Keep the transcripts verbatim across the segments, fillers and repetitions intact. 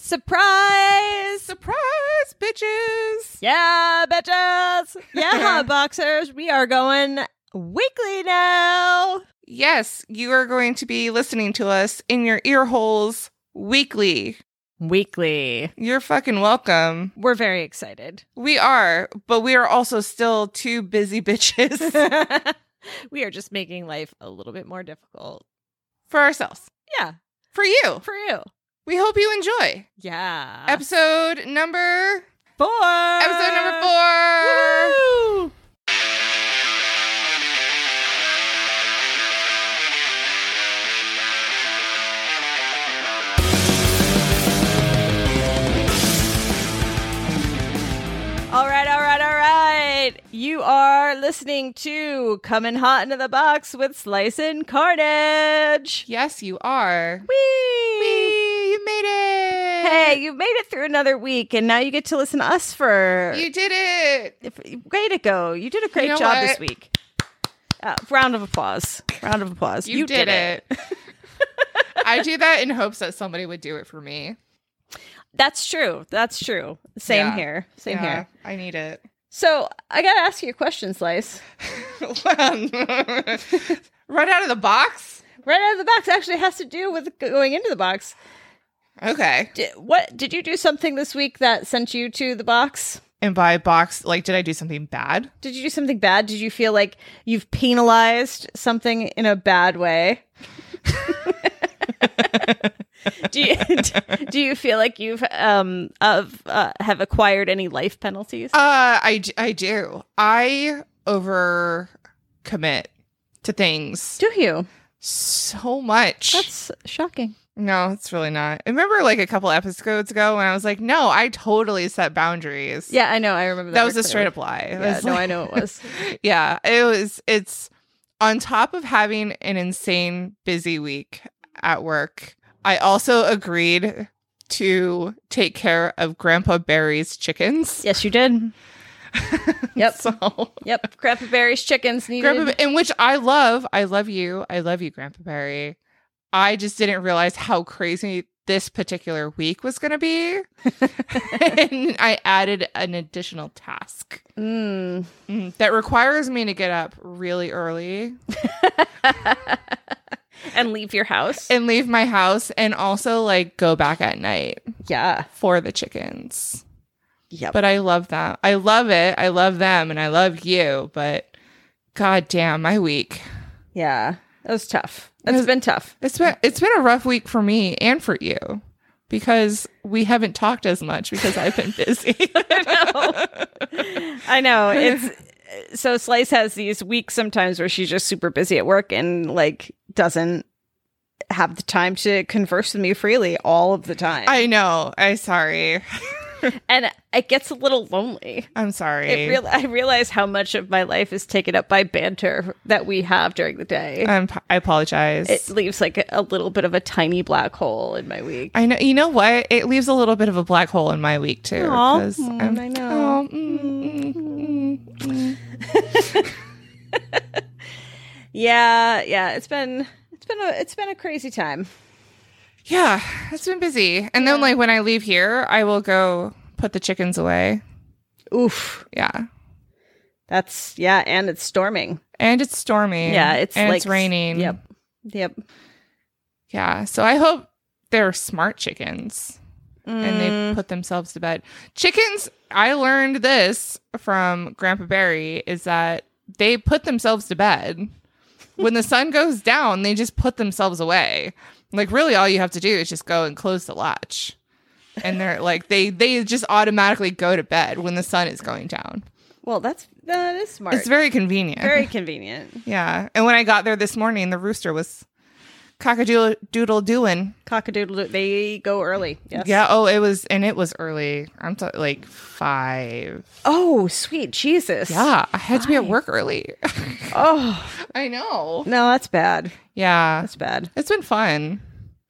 Surprise! Surprise, bitches! Yeah, bitches! Yeah, boxers, we are going weekly now. Yes, you are going to be listening to us in your ear holes weekly. Weekly. You're fucking welcome. We're very excited. We are, but we are also still two busy bitches. We are just making life a little bit more difficult. For ourselves. Yeah. For you. For you. We hope you enjoy. Yeah. Episode number... Four. Episode number four. Woo! All right, all right, all right. You are listening to Coming Hot into the Box with Slice and Carnage. Yes, you are. Whee! Whee! You made it! Hey, you made it through another week, and now you get to listen to us for... You did it! If, way to go. You did a great You know job what? this week. Uh, round of applause. Round of applause. You, did, it. I do that in hopes that somebody would do it for me. That's true. That's true. Same Yeah. here. Same Yeah, here. I need it. So, I gotta ask you a question, Slice. Right out of the box? Right out of the box actually has to do with going into the box. Okay. Did, what did you do something this week that sent you to the box? And by box, like, did I do something bad? Did you do something bad? Did you feel like you've penalized something in a bad way? do you do you feel like you've um of uh, have acquired any life penalties? Uh, I, d- I do. I over commit to things Do you? so much. That's shocking. No, it's really not. I remember like a couple episodes ago when I was like, no, I totally set boundaries. Yeah, I know. I remember that. That was a clearly. straight up lie. It Yeah, was no, like- I know it was. Yeah, it was. It's on top of having an insane busy week at work. I also agreed to take care of Grandpa Barry's chickens. Yes, you did. Yep. So, Yep. Grandpa Barry's chickens needed. Grandpa, in which I love. I love you. I love you, Grandpa Barry. I just didn't realize how crazy this particular week was going to be. And I added an additional task Mm. mm, that requires me to get up really early And leave your house. and leave my house and also like go back at night Yeah. for the chickens. Yep. But I love that. I love it. I love them and I love you. But god damn, my week. Yeah. That was tough. It's Has- been tough. It's been it's been a rough week for me and for you because we haven't talked as much because I've been busy. I know. It's so Slice has these weeks sometimes where she's just super busy at work and like doesn't have the time to converse with me freely all of the time. I know. I'm sorry. and it gets a little lonely. I'm sorry. It real I realize how much of my life is taken up by banter that we have during the day. I'm, I apologize. It leaves like a, a little bit of a tiny black hole in my week. I know. You know what? It leaves a little bit of a black hole in my week too. Aw, 'cause mm, I'm- I know. oh, mm, mm, mm, mm. Yeah, yeah, it's been it's been a it's been a crazy time. Yeah, it's been busy. And then Yeah. like when I leave here, I will go put the chickens away. Oof. Yeah. That's yeah, and it's storming. And it's storming. Yeah, it's and like it's raining. Yep. Yep. Yeah. So I hope they're smart chickens and they Mm, put themselves to bed. Chickens, I learned this from Grandpa Barry, is that they put themselves to bed. When the sun goes down, they just put themselves away. Like really all you have to do is just go and close the latch. And they're like they they just automatically go to bed when the sun is going down. well, that's that is smart. It's very convenient. very convenient. Yeah. And when I got there this morning, the rooster was cockadoodle doodle doing. Cockadoodle. They go early. Yes. Yeah. Oh, it was, and it was early. I'm t- like five. Oh, sweet Jesus. Yeah. I had to be at Five. work early. Oh I know. no, that's bad. Yeah. That's bad. It's been fun.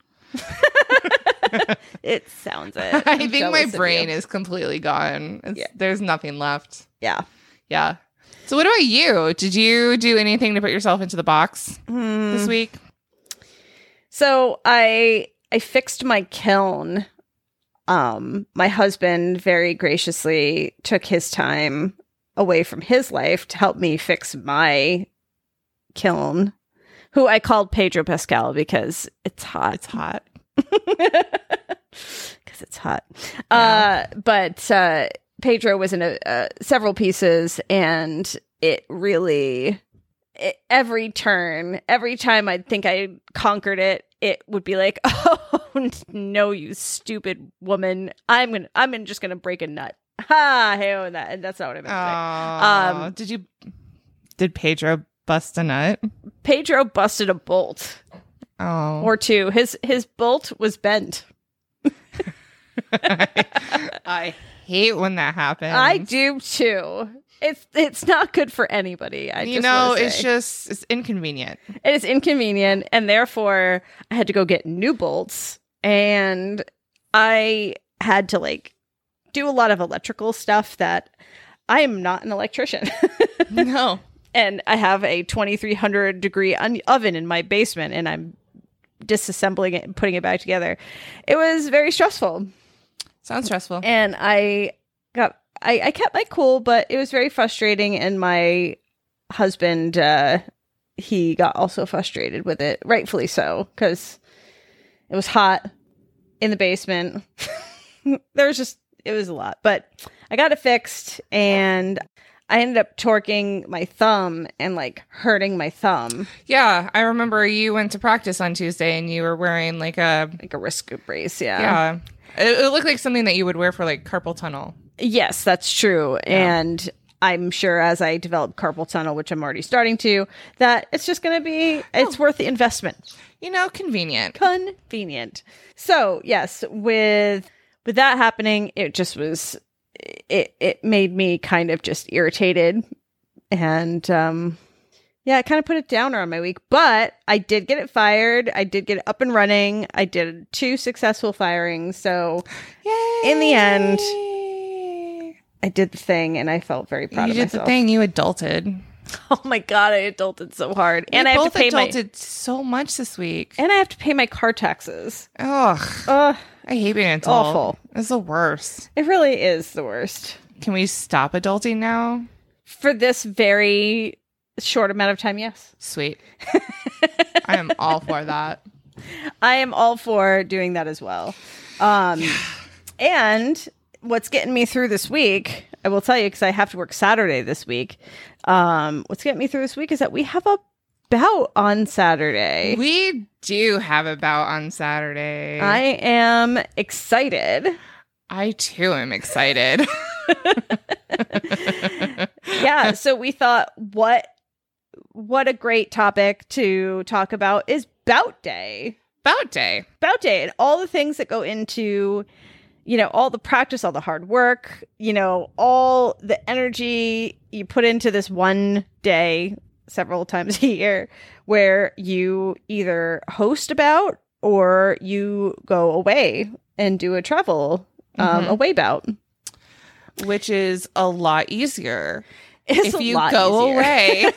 It sounds it. I I'm think jealous my of brain you. is completely gone. It's, Yeah. There's nothing left. Yeah. Yeah. So what about you? Did you do anything to put yourself into the box Hmm. this week? So I I fixed my kiln um, my husband very graciously took his time away from his life to help me fix my kiln, who I called Pedro Pascal because it's hot. It's hot. Because it's hot. Yeah. Uh, but uh, Pedro was in a, uh, several pieces, and it really, it, every turn, every time I'd think I conquered it, it would be like, oh no, you stupid woman! I'm gonna, I'm gonna, just gonna break a nut. Ha! Hey, oh, that, and that's not what I meant to say. Um, did you? Did Pedro bust a nut? Pedro busted a bolt. Oh, or two. His his bolt was bent. I, I hate when that happens. I do too. It's it's not good for anybody. I you just know, wanna it's say. just it's inconvenient. It is inconvenient, and therefore I had to go get new bolts, and I had to like do a lot of electrical stuff that I am not an electrician. No. And I have a twenty-three hundred degree un- oven in my basement, and I'm disassembling it and putting it back together. It was very stressful. Sounds stressful. And I got, I, I kept my cool, but it was very frustrating. And my husband, uh, he got also frustrated with it, rightfully so, because it was hot in the basement. There was just, it was a lot, but I got it fixed, and I ended up torquing my thumb and like hurting my thumb. Yeah, I remember you went to practice on Tuesday and you were wearing like a Like a wrist brace, yeah. yeah. It, it looked like something that you would wear for like carpal tunnel. Yes, that's true. Yeah. And I'm sure as I develop carpal tunnel, which I'm already starting to, that it's just going to be, it's worth the investment. You know, convenient. Convenient. So yes, with with that happening, it just was, it it made me kind of just irritated, and um yeah, it kind of put a downer on my week. But I did get it fired. I did get it up and running. I did two successful firings. So Yay! in the end, I did the thing, and I felt very proud You of did myself. the thing. You adulted. Oh my god, I adulted so hard, and We I have both to pay my adulted so much this week. and I have to pay my car taxes. Ugh, Ugh, I hate being an adult. awful. It's the worst. It really is the worst Can we stop adulting now? for this very short amount of time. Yes. Sweet. I am all for that. I am all for doing that as well. Um, and what's getting me through this week, I will tell you, because I have to work Saturday this week. Um, what's getting me through this week is that we have a bout on Saturday. We do have a bout on Saturday. I am excited. I too am excited. Yeah, so we thought, what what a great topic to talk about is bout day. Bout day. Bout day, and all the things that go into, you know, all the practice, all the hard work, you know, all the energy you put into this one day several times a year, where you either host a bout or you go away and do a travel um, Mhm. away bout. Which is a lot easier It's if a you lot go easier. away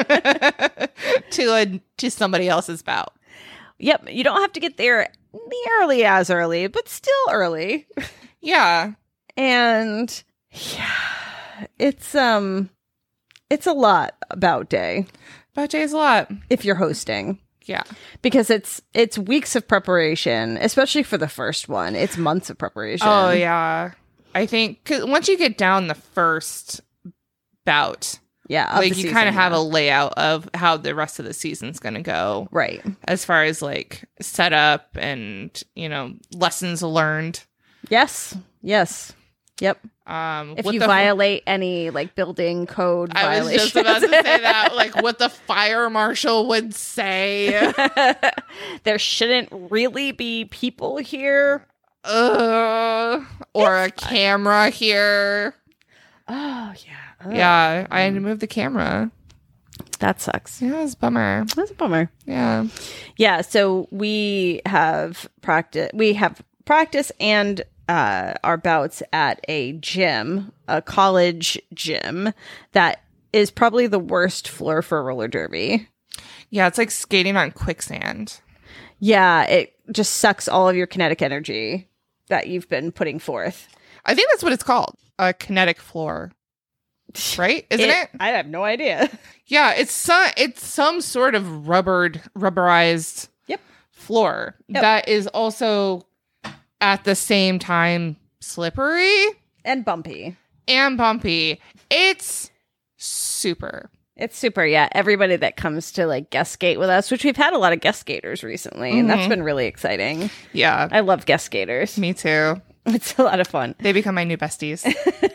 to a to somebody else's bout. Yep, you don't have to get there nearly as early, but still early. Yeah. And yeah, it's um it's a lot about day Bout day is a lot. if you're hosting, Yeah. because it's it's weeks of preparation, especially for the first one. It's months of preparation. Oh yeah. I think 'cause once you get down the first bout, Yeah, of like the you kind of season, have yeah. a layout of how the rest of the season's going to go, right. as far as like setup and, you know, lessons learned. Yes. Yes. Yep. Um, If what you the- violate any like building code I was violations. just about to say that, like what the fire marshal would say. There shouldn't really be people here. Uh, or a camera here. Oh yeah. Ugh. Yeah, I had to move the camera. That sucks. Yeah, it was a bummer. That's a bummer. Yeah. Yeah, so we have practice we have practice and uh our bouts at a gym, a college gym that is probably the worst floor for roller derby. Yeah, it's like skating on quicksand. Yeah, it just sucks all of your kinetic energy. that you've been putting forth. I think that's what it's called. A kinetic floor. Right? Isn't it, it? I have no idea. Yeah, it's some it's some sort of rubbered rubberized yep. floor yep. that is also at the same time slippery and bumpy. And bumpy. It's super. It's super, yeah. Everybody that comes to like guest skate with us, which we've had a lot of guest skaters recently, mm-hmm. and that's been really exciting. Yeah. I love guest skaters. Me too. It's a lot of fun. They become my new besties.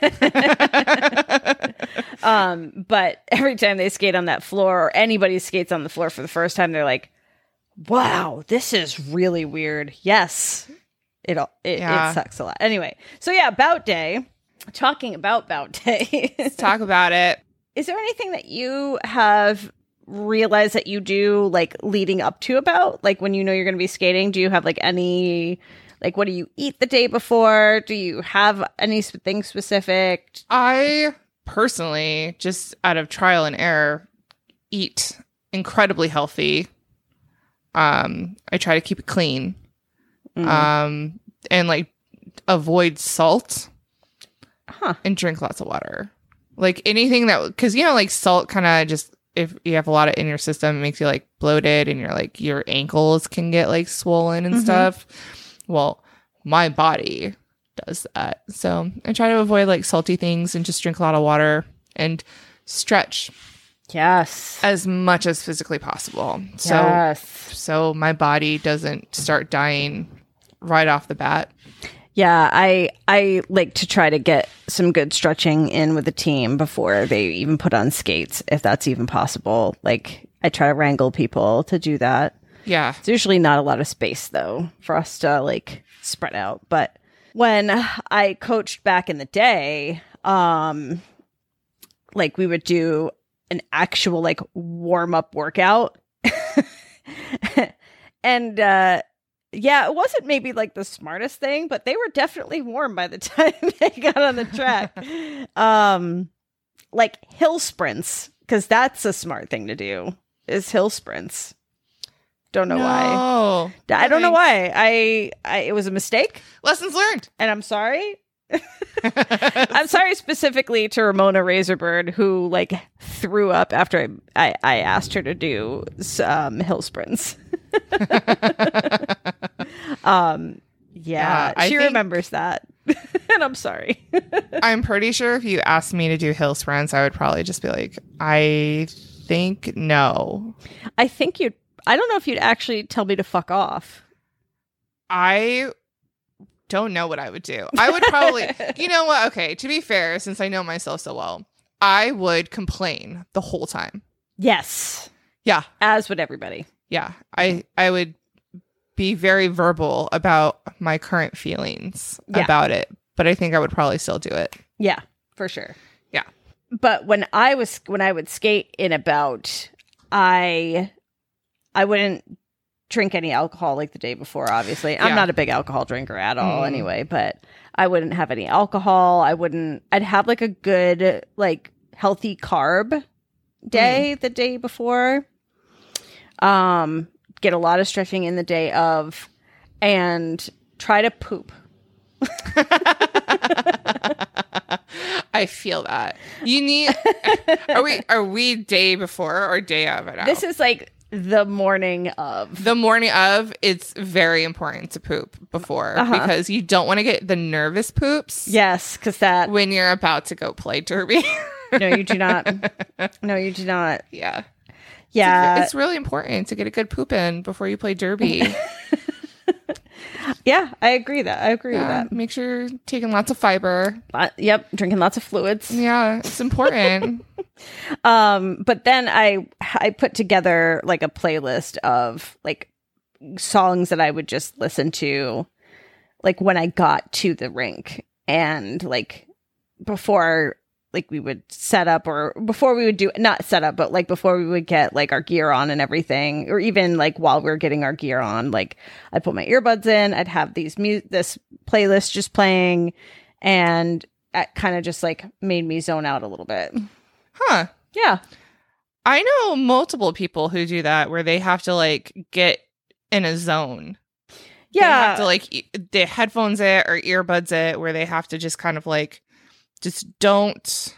um, but every time they skate on that floor, or anybody skates on the floor for the first time, they're like, wow, this is really weird. Yes. It, it, yeah. it sucks a lot. Anyway, so yeah, Bout Day. Talking about Bout Day. Let's talk about it. Is there anything that you have realized that you do like leading up to a bout? Like when you know you're going to be skating, do you have like any, like what do you eat the day before? Do you have anything specific? I personally, just out of trial and error, eat incredibly healthy. Um, I try to keep it clean. Mm. Um, and like avoid salt. Huh. And drink lots of water. Like anything that, because you know, like salt kind of just, if you have a lot of in your system, it makes you like bloated and you're like, your ankles can get like swollen and mm-hmm. stuff. Well, my body does that. So I try to avoid like salty things and just drink a lot of water and stretch. Yes. As much as physically possible. So, yes. so my body doesn't start dying right off the bat. Yeah, I I like to try to get some good stretching in with the team before they even put on skates, if that's even possible. Like, I try to wrangle people to do that. Yeah. It's usually not a lot of space, though, for us to, like, spread out. But when I coached back in the day, um, like, we would do an actual, like, warm-up workout. and, uh, yeah, it wasn't maybe like the smartest thing, but they were definitely warm by the time they got on the track. um, like hill sprints, because that's a smart thing to do, is hill sprints. Don't know no. why. I don't know why. I, I it was a mistake. Lessons learned. And I'm sorry. I'm sorry specifically to Ramona Razorbird, who like threw up after I, I, I asked her to do um, hill sprints. um, yeah, yeah she think, remembers that, and I'm sorry. I'm pretty sure if you asked me to do hill sprints, I would probably just be like, I think no. I think you'd. I don't know if you'd actually tell me to fuck off. I don't know what I would do. I would probably, you know what? Okay, to be fair, since I know myself so well, I would complain the whole time. Yes. Yeah. As would everybody. Yeah. I, I would be very verbal about my current feelings yeah. about it, but I think I would probably still do it. Yeah, for sure. Yeah. But when I was, when I would skate in a bout, I, I wouldn't drink any alcohol like the day before, obviously. I'm yeah. not a big alcohol drinker at all mm. anyway, but I wouldn't have any alcohol. I wouldn't, I'd have like a good, like healthy carb day mm. the day before. Um, get a lot of stretching in the day of, and try to poop. I feel that. You need, are we, are we day before or day of it now? This is like, the morning of. The morning of, it's very important to poop before uh-huh. because you don't want to get the nervous poops. Yes, because that. When you're about to go play derby. No, you do not. No, you do not. Yeah. Yeah. It's, it's really important to get a good poop in before you play derby. Yeah, I agree that. I agree yeah, with that. Make sure you're taking lots of fiber. Uh, yep, drinking lots of fluids. Yeah, it's important. um, but then I I put together like a playlist of like songs that I would just listen to like when I got to the rink and like before like we would set up or before we would do not set up, but like before we would get like our gear on and everything, or even like while we were getting our gear on, like I'd put my earbuds in, I'd have these mu- this playlist just playing, and it kind of just like made me zone out a little bit. Huh. Yeah. I know multiple people who do that where they have to like get in a zone They Yeah. have to like e- they headphones it or earbuds it where they have to just kind of like just don't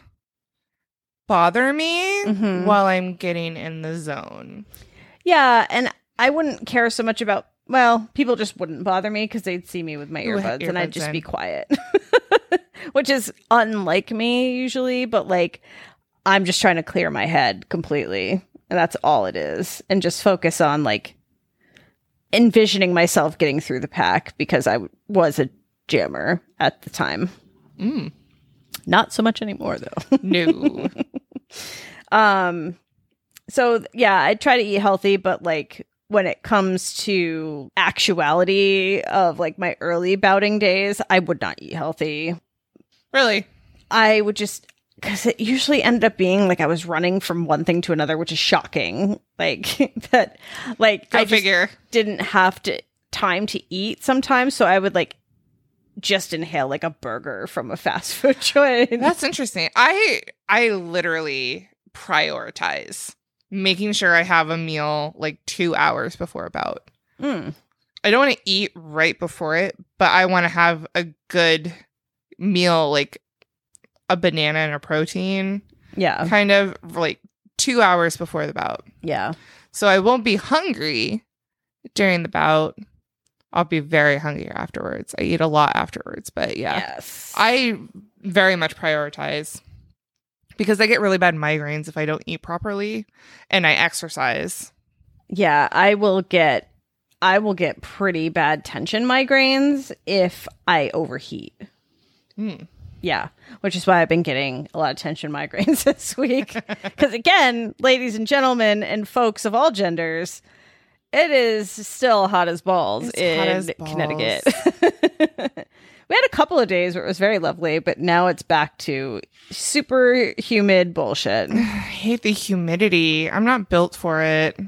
bother me Mhm. while I'm getting in the zone. Yeah, and I wouldn't care so much about, well, people just wouldn't bother me because they'd see me with my Ooh, earbuds, and I'd earbuds just in. be quiet. Which is unlike me usually, but like I'm just trying to clear my head completely. And that's all it is. And just focus on like envisioning myself getting through the pack because I w- was a jammer at the time. Mm. Not so much anymore though. No. Um, so yeah, I try to eat healthy, but like when it comes to actuality of like my early bouting days, I would not eat healthy. Really? I would just, because it usually ended up being like I was running from one thing to another, which is shocking. Like that, like Go I just figure. didn't have to time to eat sometimes, so I would like just inhale like a burger from a fast food joint. That's interesting. I I literally prioritize making sure I have a meal like two hours before a bout. Mm. I don't want to eat right before it, but I want to have a good meal, like a banana and a protein, Yeah, kind of like two hours before the bout. yeah. So I won't be hungry during the bout. I'll be very hungry afterwards. I eat a lot afterwards, but yeah. Yes. I very much prioritize because I get really bad migraines if I don't eat properly and I exercise. Yeah, I will get I will get pretty bad tension migraines if I overheat. Mm. Yeah, which is why I've been getting a lot of tension migraines this week. Because again, ladies and gentlemen and folks of all genders, it is still hot as balls It's in hot as balls. Connecticut. We had a couple of days where it was very lovely, but now it's back to super humid bullshit. I hate the humidity. I'm not built for it.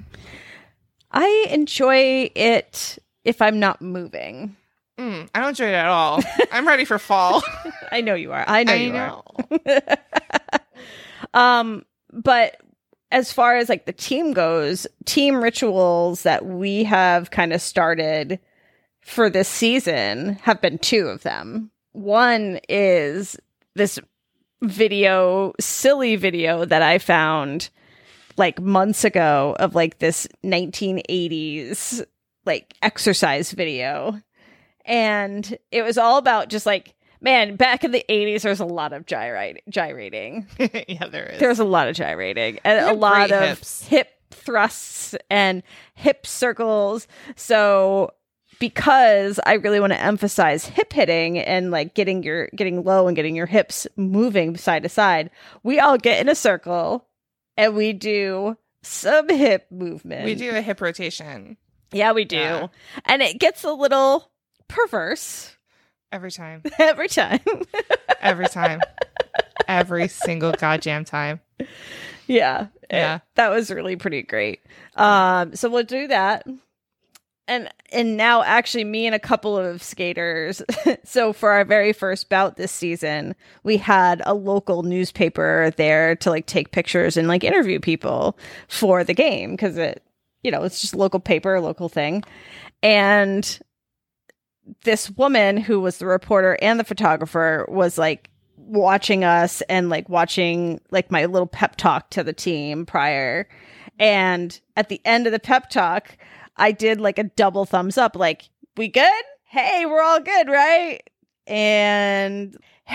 I enjoy it if I'm not moving. Mm, I don't enjoy it at all. I'm ready for fall. I know you are. I know I you know. are. um, but as far as like the team goes, team rituals that we have kind of started for this season have been two of them. One is this video, silly video that I found like months ago of like this nineteen eighties like exercise video. And it was all about just like, man, back in the eighties, there's a lot of gyrate, gyrating. Yeah, there is. There's a lot of gyrating and They a have lot great of hips. hip thrusts and hip circles. So because I really want to emphasize hip hitting and like getting your getting low and getting your hips moving side to side, we all get in a circle and we do some hip movement. We do a hip rotation Yeah, we do. Yeah. And it gets a little perverse every time. every time. Every time. Every single goddamn time. Yeah. Yeah. It- that was really pretty great. Um, so we'll do that. And and now actually me and a couple of skaters. So for our very first bout this season, we had a local newspaper there to like take pictures and like interview people for the game because it, you know, it's just a local paper, a local thing. And this woman who was the reporter and the photographer was like watching us and like watching like my little pep talk to the team prior. And at the end of the pep talk, I did like a double thumbs up, like, we good? Hey, we're all good, right? And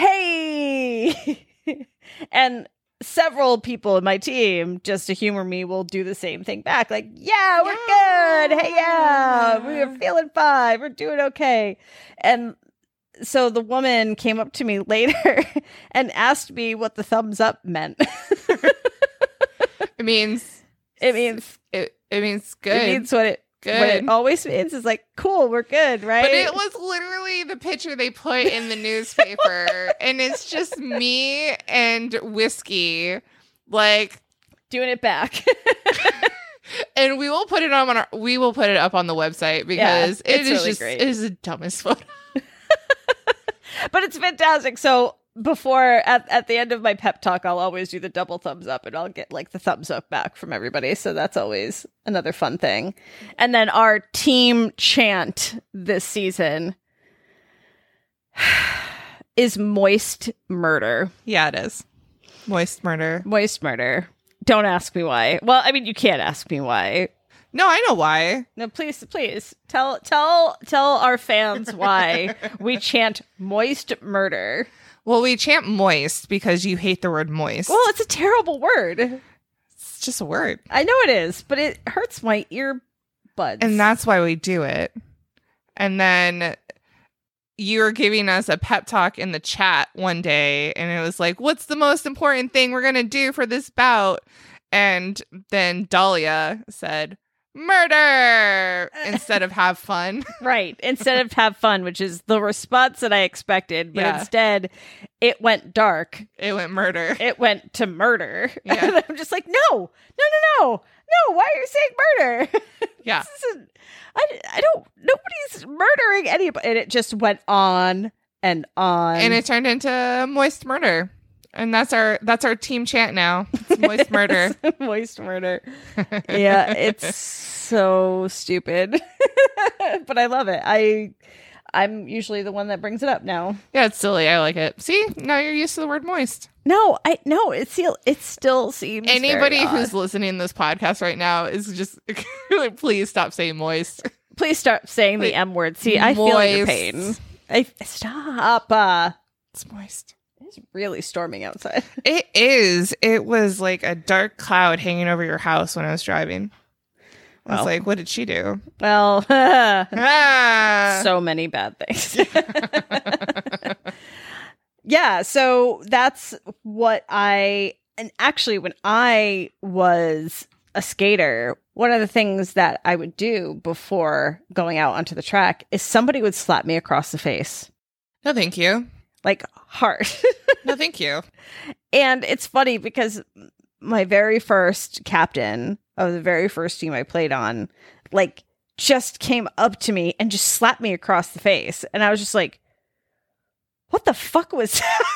hey, and several people in my team, just to humor me, will do the same thing back. Like, yeah, we're Yeah. good. Hey, yeah, we're feeling fine. We're doing okay. And so the woman came up to me later and asked me what the thumbs up meant. It means It means it, it means good. it means what it good. what it always means is like, cool, we're good, right? But it was literally the picture they put in the newspaper. And it's just me and whiskey. Like, doing it back. and we will put it on our we will put it up on the website because Yeah, it it's is really just great. it is the dumbest photo. But it's fantastic. So before at, at the end of my pep talk, I'll always do the double thumbs up and I'll get like the thumbs up back from everybody. So that's always another fun thing. And then our team chant this season is moist murder. Yeah, it is. Moist murder. Moist murder. Don't ask me why. Well, I mean, you can't ask me why. No, I know why. No, please, please tell tell tell our fans why we chant moist murder. Well, we chant moist because you hate the word moist. Well, it's a terrible word. It's just a word. I know it is, but it hurts my earbuds. And that's why we do it. And then you were giving us a pep talk in the chat one day, and it was like, what's the most important thing we're going to do for this bout? And then Dahlia said, murder, instead of have fun. Right. Instead of have fun, which is the response that I expected. But Yeah. instead, it went dark. It went murder. It went to murder. Yeah. And I'm just like, no, no, no, no. No, why are you saying murder? Yeah. This isn't, I, I don't, nobody's murdering anybody. And it just went on and on. And it turned into moist murder. And that's our that's our team chant now. It's moist murder. Moist murder. Yeah, it's so stupid. But I love it. I I'm usually the one that brings it up now. Yeah, it's silly. I like it. See, now you're used to the word moist. No, I no, it still it still seems Anybody very who's odd. listening to this podcast right now is just please stop saying moist. Please stop saying the Wait, M word. See, I feel your moist. pain. I stop. Uh, It's moist. it's really storming outside. It is. It was like a dark cloud hanging over your house when I was driving. I was Well. like, what did she do? Well, Ah! so many bad things. Yeah, so that's what I and actually when I was a skater, one of the things that I would do before going out onto the track is somebody would slap me across the face. No, thank you. Like hard. No, thank you. And it's funny because my very first captain of the very first team I played on, like, just came up to me and just slapped me across the face. And I was just like, what the fuck was that?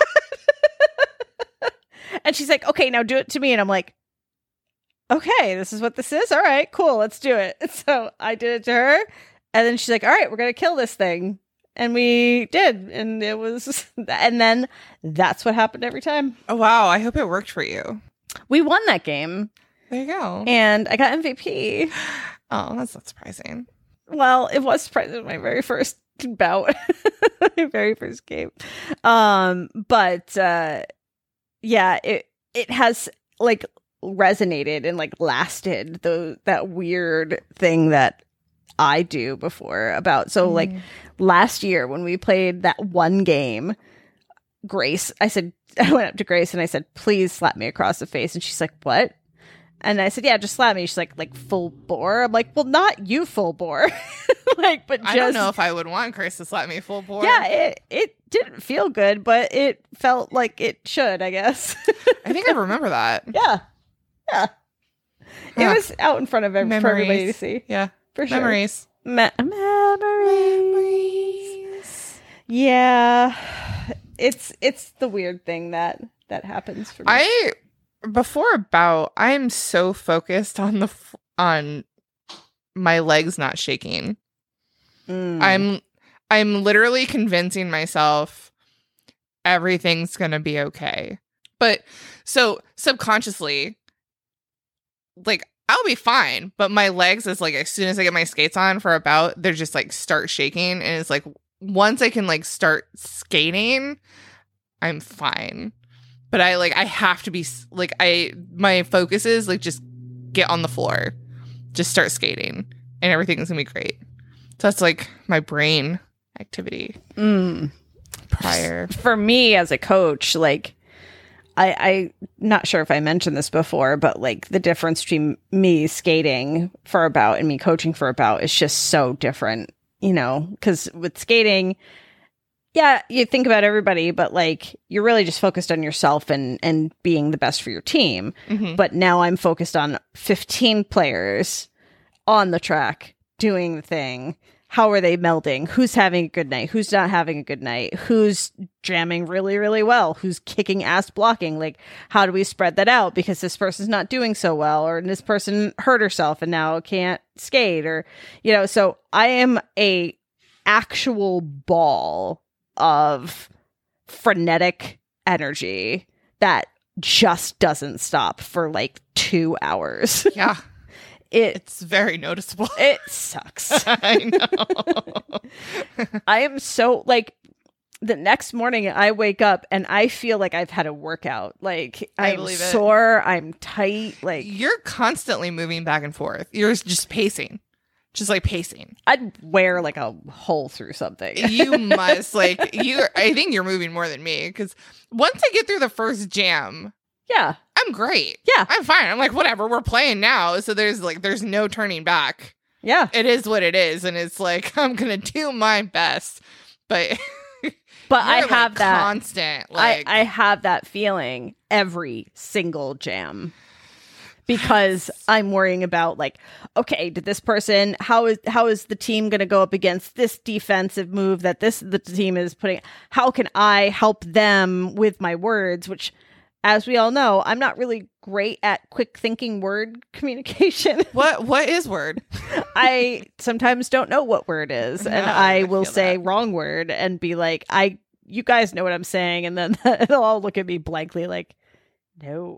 And she's like, okay, now do it to me. And I'm like, okay, this is what this is. All right, cool. Let's do it. So I did it to her. And then she's like, all right, we're going to kill this thing. And we did. And it was, and then that's what happened every time. Oh, wow. I hope it worked for you. We won that game. There you go. And I got M V P. Oh, that's not surprising. Well, it was surprising my very first bout, my very first game. Um, but uh, yeah, it it has like resonated and like lasted the that weird thing that I do before about. So Mm. like last year when we played that one game, Grace, I said I went up to Grace and I said, "Please slap me across the face," and she's like, "What?" And I said, yeah, just slap me. She's like, like full bore. I'm like, well, not you full bore. Like, but just. I don't know if I would want Chris to slap me full bore. Yeah, it, it didn't feel good, but it felt like it should, I guess. I think I remember that. Yeah. Yeah. It Huh. was out in front of every, for everybody to Memories. see. Yeah. For sure. Memories. Me- memories. Yeah. It's it's the weird thing that that happens for me. I before a bout, I am so focused on the f- on my legs not shaking. Mm. I'm I'm literally convincing myself everything's going to be okay. But so subconsciously, like, I'll be fine, but my legs is like, as soon as I get my skates on for a bout, they're just like start shaking. And it's like, once I can like start skating, I'm fine. But I like, I have to be s- like, I, my focus is like, just get on the floor, just start skating and everything's gonna be great. So that's like my brain activity Mm. prior. For me as a coach, like I, I not sure if I mentioned this before, but like the difference between me skating for a bout and me coaching for a bout is just so different, you know, because with skating, yeah, you think about everybody, but like you're really just focused on yourself and, and being the best for your team. Mhm. But now I'm focused on fifteen players on the track doing the thing, how are they melding? Who's having a good night? Who's not having a good night? Who's jamming really, really well? Who's kicking ass blocking? Like, how do we spread that out? Because this person's not doing so well, or this person hurt herself and now can't skate, or, you know, so I am a actual ball of frenetic energy that just doesn't stop for like two hours. Yeah. It, It's very noticeable. it sucks. I know. I am so like the next morning I wake up and I feel like I've had a workout. Like I I'm believe it. sore, I'm tight. Like You're constantly moving back and forth. You're just pacing. Just like pacing. I'd wear like a hole through something. You must like you I think you're moving more than me, because once I get through the first jam, Yeah. I'm great. Yeah. I'm fine. I'm like, whatever, we're playing now. So there's like there's no turning back. Yeah. It is what it is. And it's like, I'm gonna do my best. But But I you're, have like, that constant. Like I, I have that feeling every single jam. Because I'm worrying about like, okay, did this person, how is how is the team going to go up against this defensive move that this the team is putting? How can I help them with my words? Which, as we all know, I'm not really great at quick thinking word communication. what what is word? I sometimes don't know what word is, and No, I I will feel say that. wrong word and be like, I you guys know what I'm saying, and then they'll all look at me blankly like, no.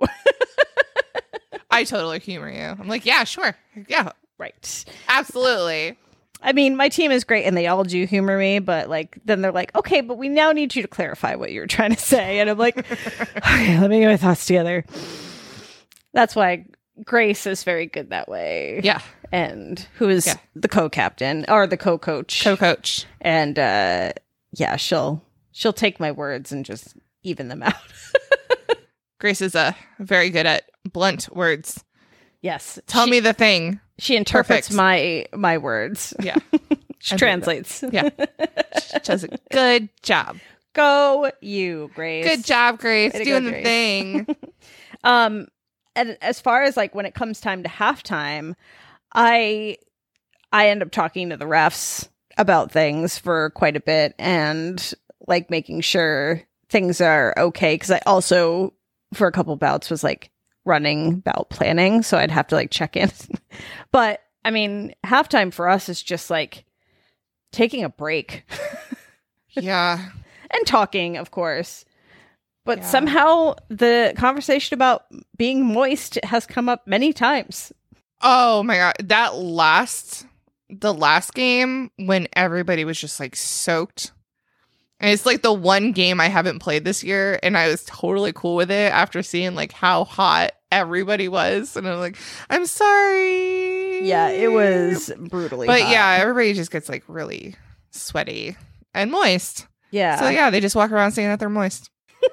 I totally humor you. I'm like, yeah, sure. Yeah, Right. absolutely. I mean, my team is great and they all do humor me, but like then they're like, okay, but we now need you to clarify what you're trying to say. And I'm like, okay, let me get my thoughts together. That's why Grace is very good that way. Yeah. And who is Yeah. the co-captain or the co-coach. Co-coach. and uh yeah, she'll she'll take my words and just even them out. Grace is uh, very good at blunt words. Yes. Tell she, me the thing. she interprets Perfect. my my words. Yeah. She I believe translates. Yeah. She does a good job. Go you, Grace. Good job, Grace. Way to Doing go, the Grace. thing. Um, and as far as like when it comes time to halftime, I I end up talking to the refs about things for quite a bit and like making sure things are okay, because I also for a couple bouts was like running bout planning, so I'd have to like check in. But I mean, halftime for us is just like taking a break Yeah. and talking, of course. But Yeah. somehow the conversation about being moist has come up many times. Oh my god. That last the last game when everybody was just like soaked. And it's like the one game I haven't played this year, and I was totally cool with it after seeing like how hot everybody was. And I'm like, I'm sorry. Yeah, it was brutally But hot. yeah, everybody just gets like really sweaty and moist. Yeah. So yeah, they just walk around saying that they're moist.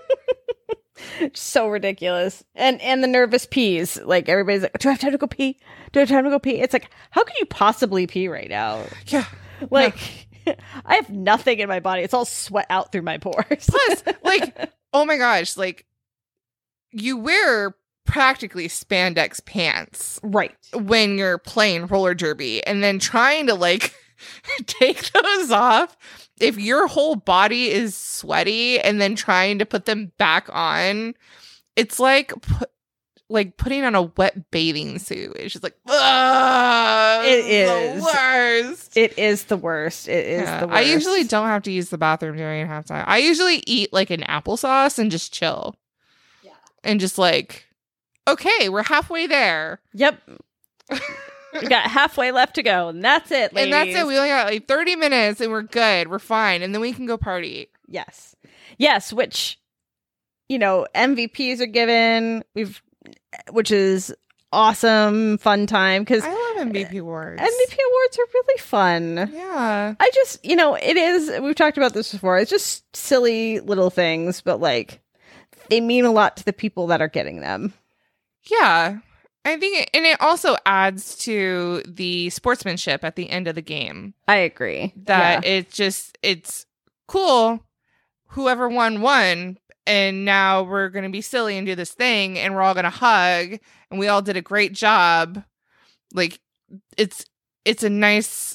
So ridiculous. And and the nervous pees. Like everybody's like, do I have time to go pee? Do I have time to go pee? It's like, how could you possibly pee right now? Yeah. Like I have nothing in my body. It's all sweat out through my pores. Plus, like, oh my gosh, like you wear practically spandex pants Right. when you're playing roller derby, and then trying to like take those off if your whole body is sweaty and then trying to put them back on, it's like pu- like putting on a wet bathing suit. It's just like, ugh, It it's is. the worst. It is the worst. It is Yeah, the worst. I usually don't have to use the bathroom during halftime. I usually eat like an applesauce and just chill. Yeah. And just like, okay, we're halfway there. Yep. We got halfway left to go, and that's it, ladies. And that's it. We only got like thirty minutes and we're good. We're fine. And then we can go party. Yes. Yes, which, you know, M V Ps are given. We've, which is awesome, fun time, because I love M V P awards. M V P awards are really fun. Yeah. I just, you know, it is, we've talked about this before. It's just silly little things, but like, they mean a lot to the people that are getting them. Yeah. I think, it, and it also adds to the sportsmanship at the end of the game. I agree. That Yeah. it's just, it's cool. Whoever won, won. And now we're going to be silly and do this thing, and we're all going to hug, and we all did a great job. Like, it's, it's a nice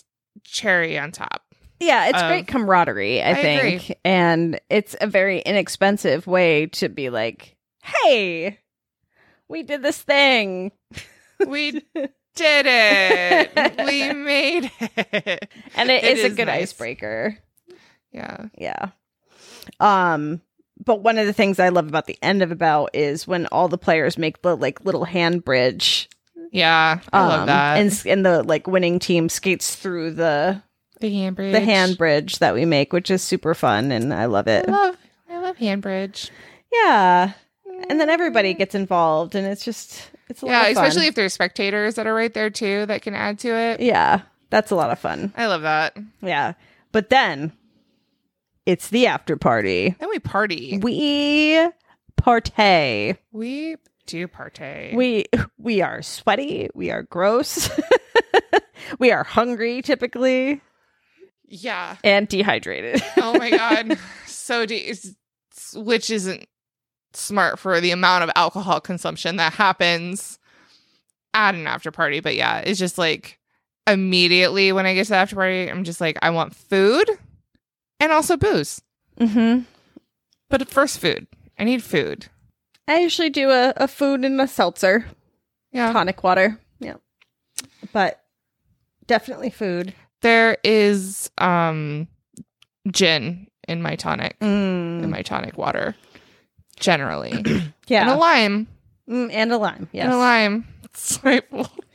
cherry on top. Yeah, it's of- great camaraderie, I, I think. agree. And it's a very inexpensive way to be like, hey, we did this thing. We did it. We made it. And it, It is a is good nice. icebreaker. Yeah. Yeah. Um, but one of the things I love about the end of About is when all the players make the like little hand bridge. Yeah. I um, love that. And, s- and the like winning team skates through the the hand bridge. the hand bridge that we make, which is super fun, and I love it. I love I love hand bridge. Yeah. And then everybody gets involved, and it's just it's a Yeah, lot of fun. especially if there's spectators that are right there too that can add to it. Yeah, that's a lot of fun. I love that. Yeah. But then it's the after party. Then we party. We partay. We do partay. We we are sweaty. We are gross. We are hungry typically yeah. and dehydrated. Oh my god. So de- it's- which isn't smart for the amount of alcohol consumption that happens at an after party. But yeah, it's just like immediately when I get to the after party, I'm just like, I want food and also booze. Mm-hmm. But first food. I need food. I usually do a, a food and a seltzer, Yeah. tonic water. Yeah, but definitely food. There is um gin in my tonic, in Mm. my tonic water, generally. And a Yeah, lime. mm, and a lime. Yes, And a lime. It's like,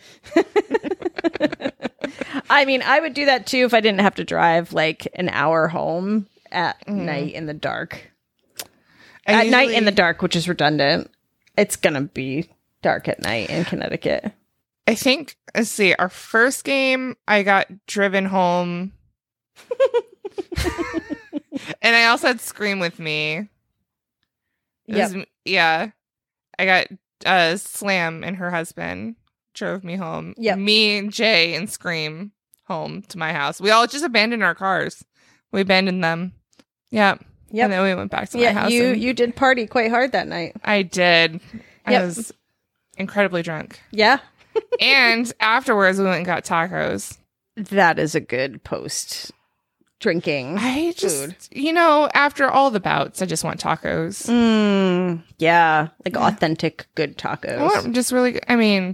I mean, I would do that too if I didn't have to drive like an hour home at Mhm. night in the dark. I at night in usually- the dark, which is redundant. It's gonna be dark at night in Connecticut. I think, let's see, our first game, I got driven home. And I also had Scream with me. It Yep. was- yeah. I got uh, Slam and her husband drove me home. Yep. Me, Jay, and Scream home to my house. We all just abandoned our cars. We abandoned them. Yeah. Yep. And then we went back to my Yeah, house. you and you did party quite hard that night. I did. I Yep. was incredibly drunk. Yeah, And afterwards, we went and got tacos. that is a good post drinking. I just, Food. you know, after all the bouts, I just want tacos. Mm, yeah, like Yeah. authentic good tacos. I want just really, good- I mean,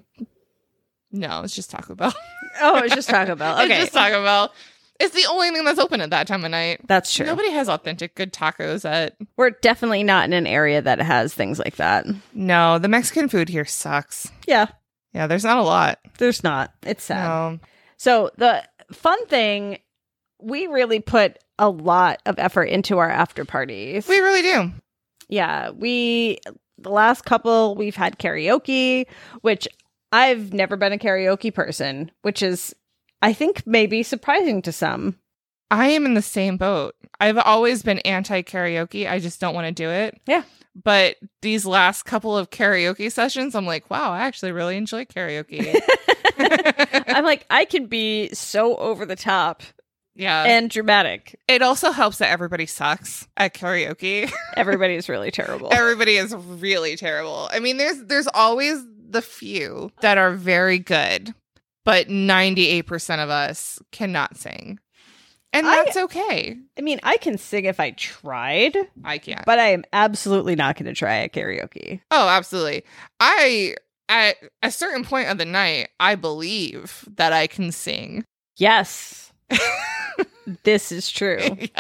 no, it's just Taco Bell. Oh, it's just Taco Bell. Okay, It's just Taco Bell. It's the only thing that's open at that time of night. that's true. Nobody has authentic good tacos at. We're definitely not in an area that has things like that. No, the Mexican food here sucks. Yeah, Yeah, there's not a lot. there's not. It's sad. No. So the fun thing, we really put a lot of effort into our after parties. We really do. Yeah, we the last couple we've had karaoke, which I've never been a karaoke person, which is I think maybe surprising to some. I am in the same boat. I've always been anti karaoke. I just don't want to do it. Yeah. But these last couple of karaoke sessions, I'm like, wow, I actually really enjoy karaoke. I'm like, I can be so over the top Yeah. and dramatic. It also helps that everybody sucks at karaoke. Everybody's really terrible. Everybody is really terrible. I mean, there's there's always the few that are very good, but ninety-eight percent of us cannot sing. And I- that's okay. I mean, I can sing if I tried, I can't. but I am absolutely not going to try at karaoke. Oh, absolutely. I at a certain point of the night, I believe that I can sing. Yes, this is true. Yeah.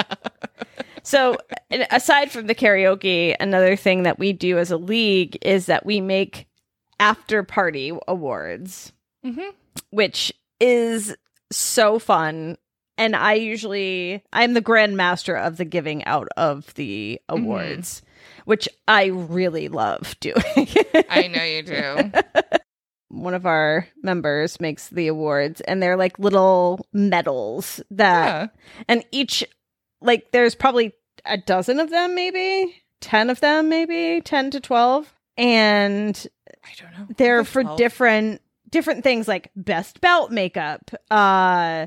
So, and aside from the karaoke, another thing that we do as a league is that we make after party awards, Mhm. which is so fun. And I usually, I'm the grand master of the giving out of the awards, which I really love doing. I know you do. One of our members makes the awards, and they're like little medals that, Yeah. and each, like, there's probably a dozen of them, maybe ten of them, maybe ten to twelve. And I don't know. they're Like for twelve. different different things, like best belt makeup, uh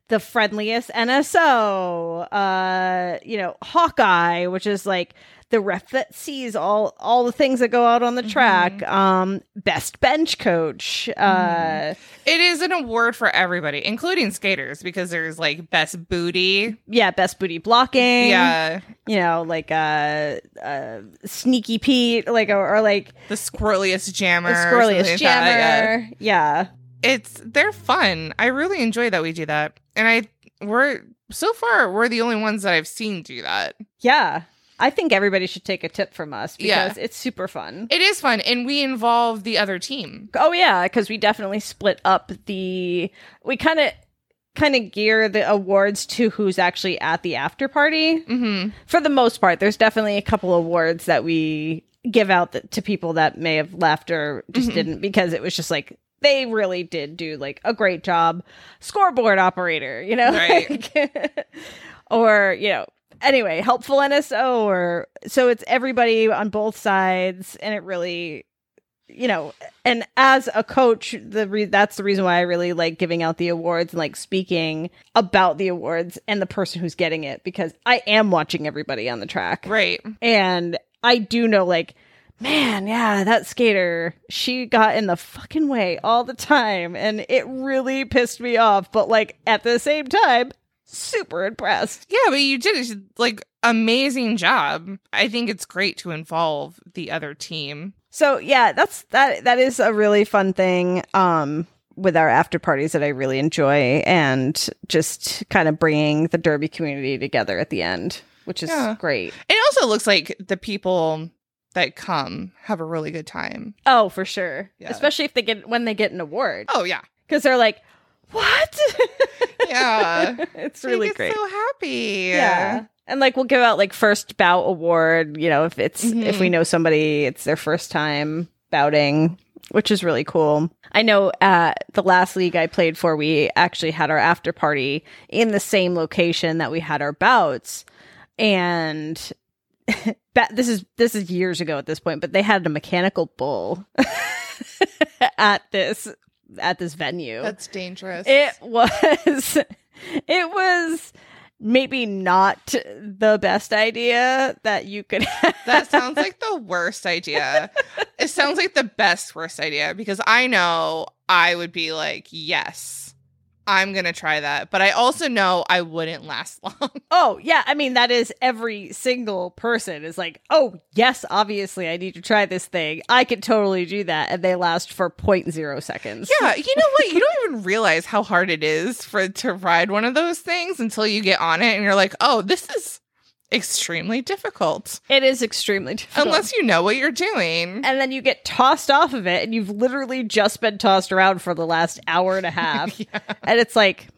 the friendliest N S O, uh, you know, Hawkeye, which is like the ref that sees all all the things that go out on the track, Mm-hmm. um, best bench coach. Uh, It is an award for everybody, including skaters, because there's like best booty. yeah, best booty blocking. Yeah. You know, like uh, uh, Sneaky Pete, like or, or like The squirreliest jammer. the or something squirreliest like that, jammer. Yeah. It's they're fun. I really enjoy that we do that. And I we're so far we're the only ones that I've seen do that. Yeah. I think everybody should take a tip from us because Yeah. it's super fun. It is fun, and we involve the other team. Oh yeah, because we definitely split up the. We kind of kind of gear the awards to who's actually at the after party. Mm-hmm. For the most part, there's definitely a couple awards that we give out th- to people that may have left or just Mhm. didn't because it was just like they really did do like a great job, scoreboard operator, you know, Right. Like, or you know. Anyway, helpful N S O, or so it's everybody on both sides, and it really, you know, and as a coach, the re- that's the reason why I really like giving out the awards and like speaking about the awards and the person who's getting it, because I am watching everybody on the track, Right. and I do know like, man, yeah, that skater, she got in the fucking way all the time, and it really pissed me off, but like at the same time, super impressed. Yeah, but you did it like amazing job. I think it's great to involve the other team. So yeah, that's that that is a really fun thing um with our after parties that I really enjoy, and just kind of bringing the derby community together at the end, which is Yeah. great. It also looks like the people that come have a really good time. Oh, for sure. Yeah. Especially if they get when they get an award, Oh yeah. because they're like, "What?" Yeah. It's They really get great. so happy. Yeah. And like we'll give out like first bout award, you know, if it's Mhm. if we know somebody it's their first time bouting, which is really cool. I know at the last league I played for, we actually had our after party in the same location that we had our bouts. And ba- this is this is years ago at this point, but they had a mechanical bull at this at this venue. That's dangerous. It was it was maybe not the best idea that you could have. That sounds like the worst idea. It sounds like the best worst idea, because I know I would be like, yes, I'm going to try that. But I also know I wouldn't last long. Oh, yeah. I mean, that is every single person is like, oh, yes, obviously I need to try this thing. I could totally do that. And they last for zero point zero seconds. Yeah, you know what? You don't even realize how hard it is for to ride one of those things until you get on it and you're like, oh, this is extremely difficult. It is extremely difficult. Unless you know what you're doing. And then you get tossed off of it, and you've literally just been tossed around for the last hour and a half. Yeah. And it's like,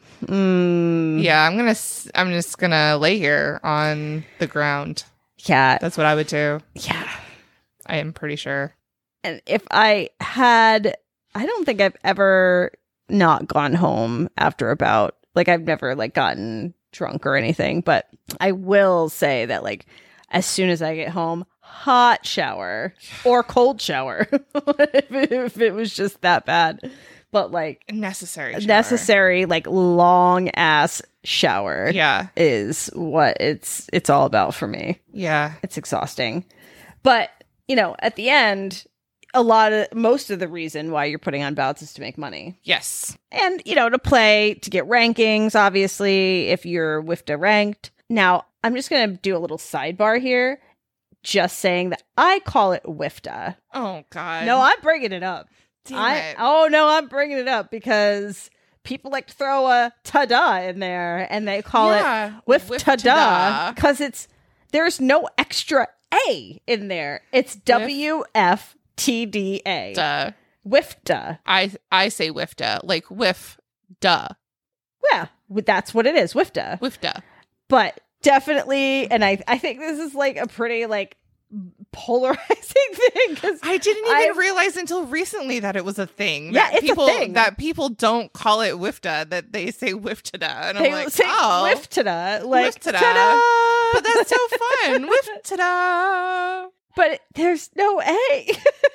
mm, Yeah, I'm gonna. s- I'm just gonna lay here on the ground. yeah, That's what I would do. yeah. I am pretty sure. And if I had, I don't think I've ever not gone home after about, like, I've never like gotten drunk or anything, but I will say that like as soon as I get home, hot shower or cold shower if, it, if it was just that bad, but like Necessary. shower. necessary like long ass shower Yeah. is what it's it's all about for me. Yeah. It's exhausting. But, you know, at the end, a lot of most of the reason why you're putting on bouts is to make money. Yes. And, you know, to play, to get rankings, obviously, if you're W I F T A ranked. Now, I'm just going to do a little sidebar here, just saying that I call it W I F T A. Oh God. No, I'm bringing it up. Damn I it. Oh, no, I'm bringing it up because people like to throw a ta-da in there and they call Yeah, it W I F T A W I F T A. because it's, there's no extra A in there. It's W F T D A. Duh. W I F T A. I I say W I F T A, like whiff, duh, Yeah, that's what it is, W I F T A. W I F T A. But definitely, and I, I think this is like a pretty like polarizing thing because I didn't even I- realize until recently that it was a thing. Yeah, that it's a people, thing. That people don't call it W I F T A, that they say W I F T A. And they I'm like, say oh. W I F T A, like W I F T A. ta-da! But that's so fun. W I F T A. But there's no A.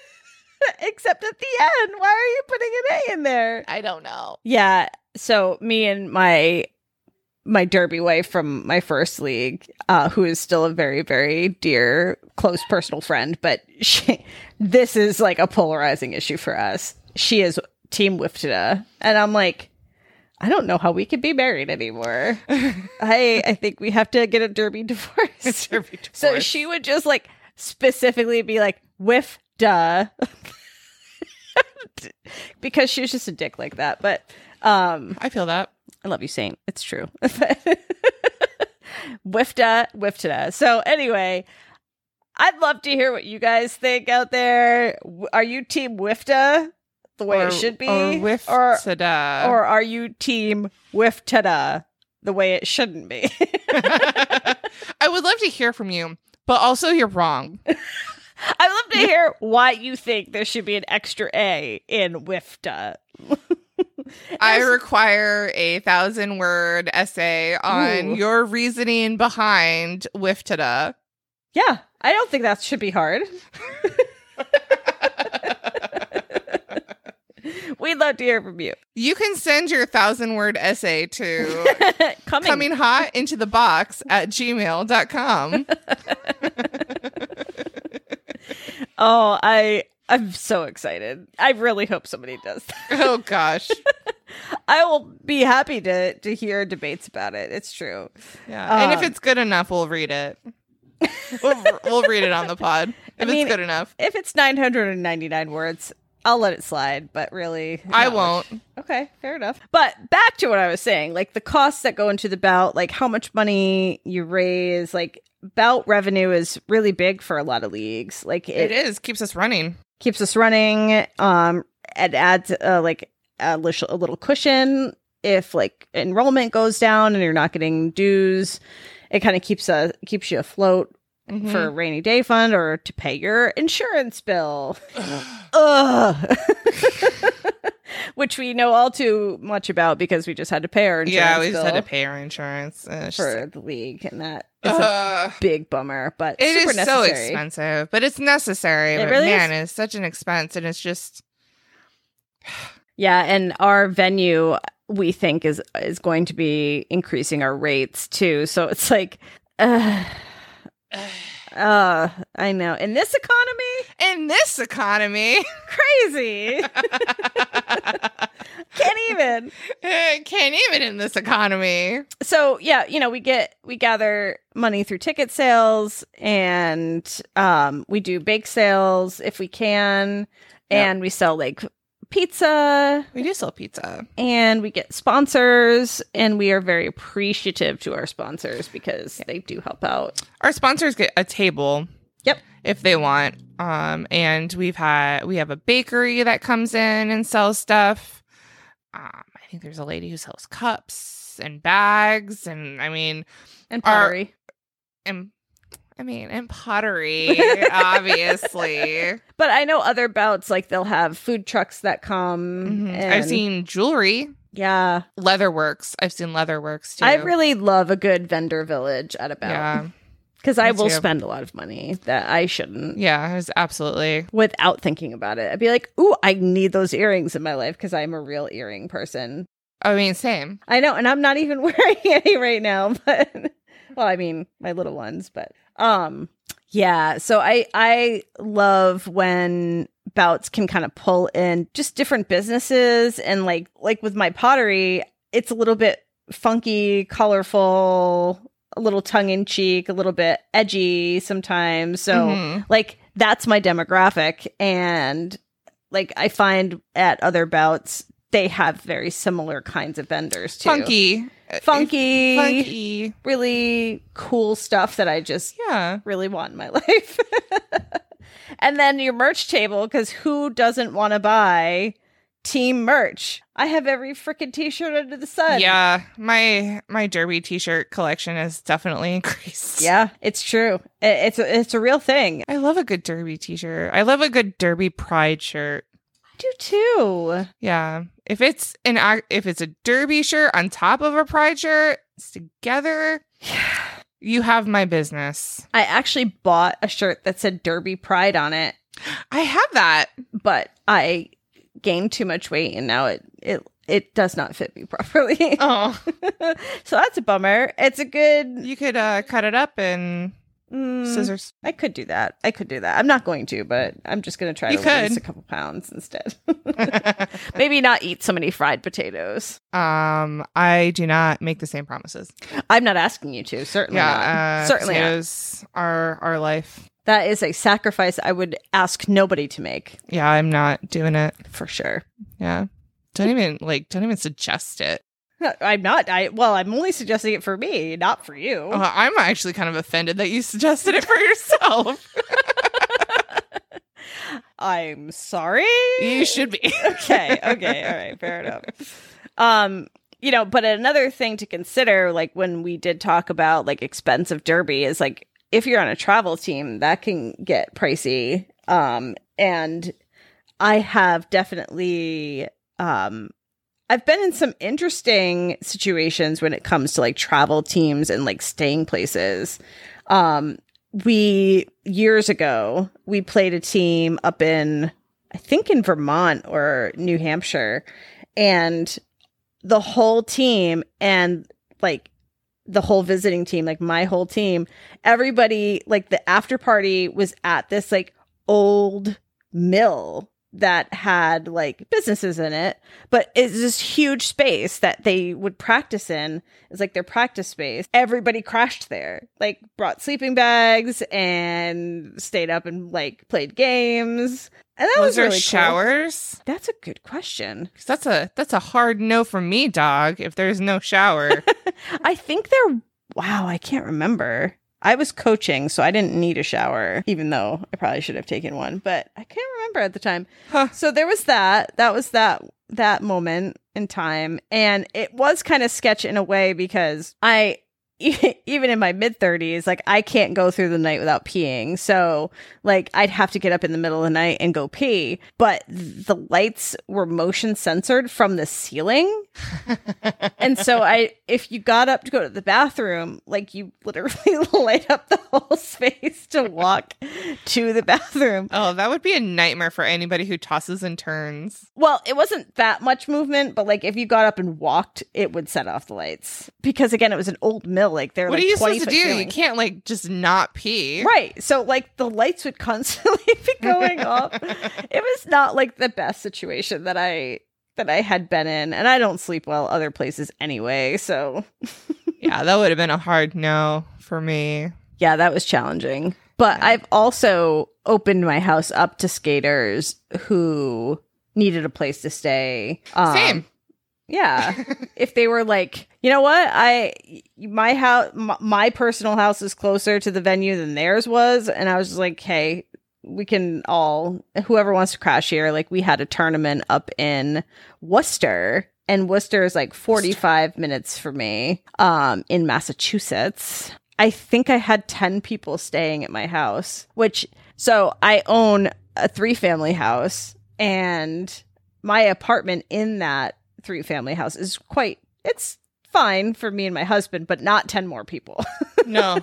Except at the end. Why are you putting an A in there? I don't know. Yeah. So me and my my derby wife from my first league, uh, who is still a very, very dear, close personal friend. But she, this is like a polarizing issue for us. She is Team Wiftida. And I'm like, I don't know how we can be married anymore. I I think we have to get a derby divorce. Derby divorce. So she would just like specifically be like, Wifda. Because she was just a dick like that. But um, I feel that. I love you, Saint. It's true. Wifda, Wiftida. So anyway, I'd love to hear what you guys think out there. W- Are you Team Wifda? The way or, it should be, or whiff or, ta-da. or are you Team Whiff Ta-da, the way it shouldn't be? I would love to hear from you, but also you're wrong. I'd love to hear why you think there should be an extra A in Whiffta. I require a thousand word essay on Ooh. your reasoning behind whiff ta-da. Yeah, I don't think that should be hard. We'd love to hear from you. You can send your thousand word essay to coming. coming hot into the box at gmail dot com. Oh, I I'm so excited. I really hope somebody does that. Oh gosh. I will be happy to to hear debates about it. It's true. Yeah. And if Um, it's good enough, we'll read it. We'll, we'll read it on the pod. If I mean, it's good enough. If it's nine hundred ninety-nine words, I'll let it slide, but really I not won't. much. Okay, fair enough. But back to what I was saying, like the costs that go into the bout, like how much money you raise, like bout revenue is really big for a lot of leagues. Like It it, is. Keeps us running. keeps us running. Um, it adds uh, like a little, a little cushion if like enrollment goes down and you're not getting dues. It kind of keeps a keeps you afloat. Mhm. For a rainy day fund or to pay your insurance bill. Ugh. Which we know all too much about because we just had to pay our insurance Yeah, we just bill had to pay our insurance. Uh, it's just for like, the league, and that is a uh, big bummer, but it super is necessary. so expensive, but it's necessary. It but really man, it's such an expense, and it's just Yeah, and our venue we think is is going to be increasing our rates too. So it's like uh Uh, I know. In this economy, in this economy. crazy. Can't even. Can't even in this economy. So yeah, you know, we get we gather money through ticket sales, and um, we do bake sales if we can, and we sell like pizza, We do sell pizza. and we get sponsors, and we are very appreciative to our sponsors because they do help out. Our sponsors get a table. Yep. If they want. Um, and we've had we have a bakery that comes in and sells stuff. Um, I think there's a lady who sells cups and bags, and I mean, And Our- pottery. and I mean, and pottery, obviously. But I know other bouts, like they'll have food trucks that come. Mhm. and- I've seen jewelry, Yeah. Leatherworks. I've seen Leatherworks too. I really love a good vendor village at a bout. yeah, Because I Me will too. spend a lot of money that I shouldn't yeah, it was absolutely. without thinking about it. I'd be like, ooh, I need those earrings in my life because I'm a real earring person. I mean, same. I know, and I'm not even wearing any right now, but well, I mean, my little ones, but um yeah, so I I love when bouts can kind of pull in just different businesses, and like like with my pottery, it's a little bit funky, colorful, a little tongue in cheek, a little bit edgy sometimes. So Mhm. like that's my demographic, and like I find at other bouts they have very similar kinds of vendors too. funky, Funky, funky. really cool stuff that I just Yeah. really want in my life. And then your merch table, because who doesn't want to buy team merch? I have every freaking t-shirt under the sun. Yeah, my my derby t-shirt collection has definitely increased. Yeah, it's true. I- It's a, it's a real thing. I love a good derby t-shirt. I love a good derby pride shirt. I do too. Yeah, if it's an ac- if it's a derby shirt on top of a pride shirt, it's together. You have my business. I actually bought a shirt that said Derby Pride on it, I have that. but I gained too much weight and now it, it it does not fit me properly. Oh, So that's a bummer. It's a good you could uh, cut it up and mm, scissors. I could do that. I could do that. I'm not going to, but I'm just going to try You to could. lose a couple pounds instead. Maybe not eat so many fried potatoes. Um, I do not make the same promises. I'm not asking you to. Certainly not. Yeah, uh, Certainly not. potatoes are our life. That is a sacrifice I would ask nobody to make, Yeah, I'm not doing it. for sure. Yeah, don't even like, don't even suggest it. I'm not. I well, I'm only suggesting it for me, not for you. Uh, I'm actually kind of offended that you suggested it for yourself. I'm sorry. You should be. Okay. Okay. All right. Fair enough. Um, you know, but another thing to consider, like when we did talk about like expensive derby, is like if you're on a travel team, that can get pricey. Um, and I have definitely um I've been in some interesting situations when it comes to like travel teams and like staying places. Um, we years ago, we played a team up in, I think in Vermont or New Hampshire, and the whole team and like the whole visiting team, like my whole team, everybody, like the after party was at this like old mill that had like businesses in it, but it's this huge space that they would practice in. It's like their practice space. Everybody crashed there, like brought sleeping bags and stayed up and like played games. And that was, Was there really cool. showers? That's a good question. 'Cause that's a that's a hard no from me, dog. If there's no shower, I think they're, wow, I can't remember. I was coaching, so I didn't need a shower, even though I probably should have taken one, but I can't remember at the time. Huh. So there was that. That was that that moment in time. And it was kind of sketch in a way because I, even in my mid thirties, like I can't go through the night without peeing. So like I'd have to get up in the middle of the night and go pee. But the lights were motion censored from the ceiling. And so I, if you got up to go to the bathroom, like you literally light up the whole space to walk to the bathroom. oh, that would be a nightmare for anybody who tosses and turns. Well, it wasn't that much movement, but like if you got up and walked, it would set off the lights. Because again, it was an old mill. Like they're What like are you twenty supposed to foot do? You ceilings. can't like just not pee. Right. So like the lights would constantly be going off. It was not like the best situation that I that I had been in. And I don't sleep well other places anyway. So Yeah, that would have been a hard no for me. yeah, that was challenging. But Yeah. I've also opened my house up to skaters who needed a place to stay. Um, Same. Yeah. If they were like, you know what, I my house, my, my personal house is closer to the venue than theirs was, and I was just like, hey, we can all, whoever wants to crash here. Like we had a tournament up in Worcester, and Worcester is like forty-five minutes for me, um, in Massachusetts. I think I had ten people staying at my house, which so I own a three family house, and my apartment in that three family house is quite, it's fine for me and my husband, but not ten more people. No.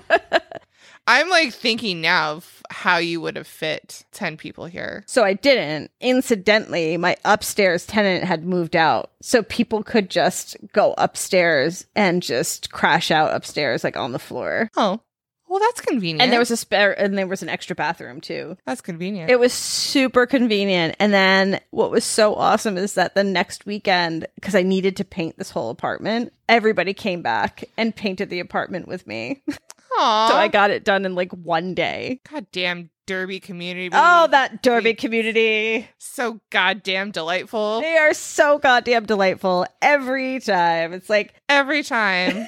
I'm like thinking now of how you would have fit ten people here. So I didn't. Incidentally, my upstairs tenant had moved out, so people could just go upstairs and just crash out upstairs, like on the floor. Oh, well, that's convenient. And there was a spare, and there was an extra bathroom too. That's convenient. It was super convenient. And then what was so awesome is that the next weekend, because I needed to paint this whole apartment, everybody came back and painted the apartment with me. Aw. So I got it done in like one day. Goddamn Derby community. Oh, that Derby we- community. So goddamn delightful. They are so goddamn delightful every time. It's like Every time.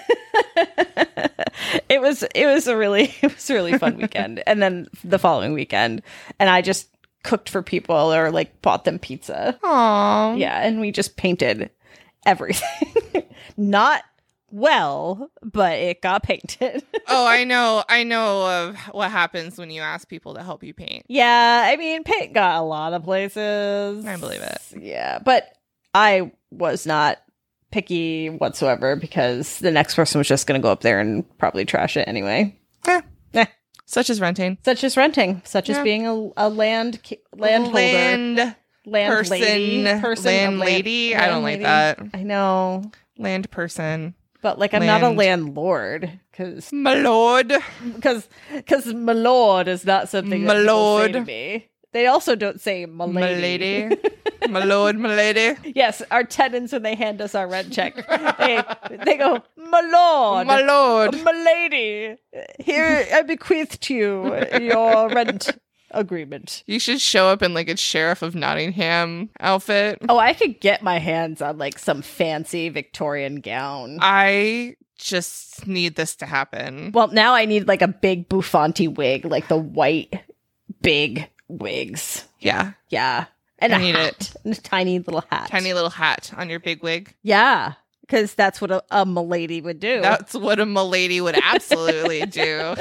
it was it was a really it was a really fun weekend. And then the following weekend, and I just cooked for people or like bought them pizza. Aw. Yeah, and we just painted everything. Not well, but it got painted. Oh, I know. I know of what happens when you ask people to help you paint. Yeah, I mean, paint got a lot of places. I believe it. Yeah, but I was not picky whatsoever because the next person was just going to go up there and probably trash it anyway. Eh. Eh. Such as renting. Such as renting, such Yeah. as being a, a land landholder. Land land person, lady, person land of lady. land, I don't like lady. that. I know, Land person. but like I'm not a Land. landlord because My lord. because because my lord is not something that My people say to lord. me. They also don't say my My lady. lady. My lord, my lady. Yes, our tenants when they hand us our rent check, they they go, my lord, My lord. my lady. Here I bequeath to you your rent agreement. You should show up in like a Sheriff of Nottingham outfit. Oh, I could get my hands on like some fancy Victorian gown. I just need this to happen. Well, now I need like a big buffanti wig, like the white big wigs. Yeah. Yeah. And I a need hat. it. And a tiny little hat. Tiny little hat on your big wig. Yeah. Because that's what a, a milady would do. That's what a milady would absolutely do.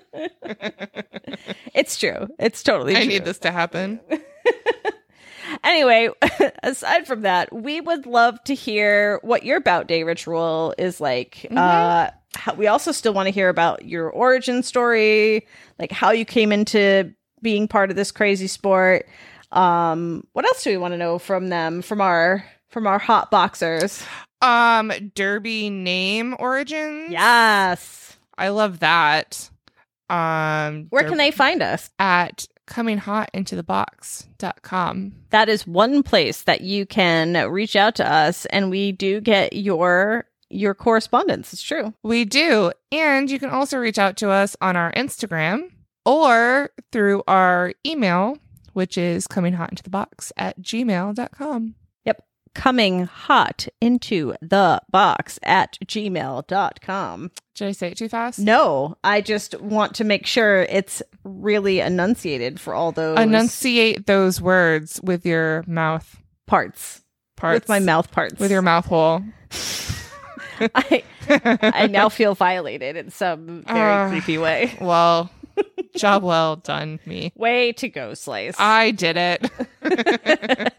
It's true. It's totally I true. need this to happen. Anyway, aside from that, we would love to hear what your bout day ritual is like. Mhm. Uh, how, we also still want to hear about your origin story, like how you came into being part of this crazy sport. Um, what else do we want to know from them, from our from our hot boxers? Um, Derby name origins. Yes. I love that. Um, Where Der- can they find us? at coming hot into the box dot com. That is one place that you can reach out to us, and we do get your your correspondence. It's true. We do. And you can also reach out to us on our Instagram or through our email, which is coming hot into the box at gmail dot com. Yep. Coming hot into the box at gmail dot com. Did I say it too fast? No, I just want to make sure it's really enunciated for all those Enunciate those words with your mouth parts. parts. With my mouth parts. With your mouth hole. I, I now feel violated in some very Uh, creepy way. Well, job well done, me. Way to go, Slice. I did it.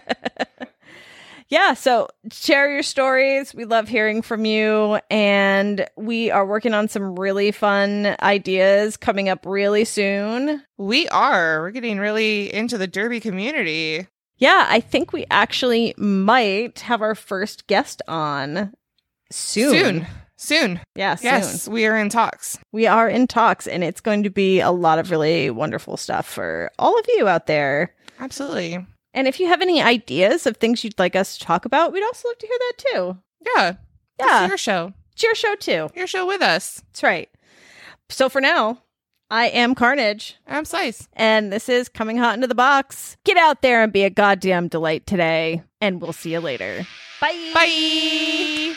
Yeah, so share your stories. We love hearing from you. And we are working on some really fun ideas coming up really soon. We are. We're getting really into the Derby community. Yeah, I think we actually might have our first guest on soon. Soon. Soon. Yeah, soon. Yes, we are in talks. We are in talks, and it's going to be a lot of really wonderful stuff for all of you out there. Absolutely. And if you have any ideas of things you'd like us to talk about, we'd also love to hear that too. Yeah. Yeah. It's your show. It's your show too. Your show with us. That's right. So for now, I am Carnage, I'm Slice. and this is Coming Hot into the Box. Get out there and be a goddamn delight today, and we'll see you later. Bye. Bye.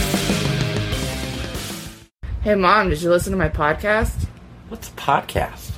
Hey, Mom, did you listen to my podcast? What's a podcast?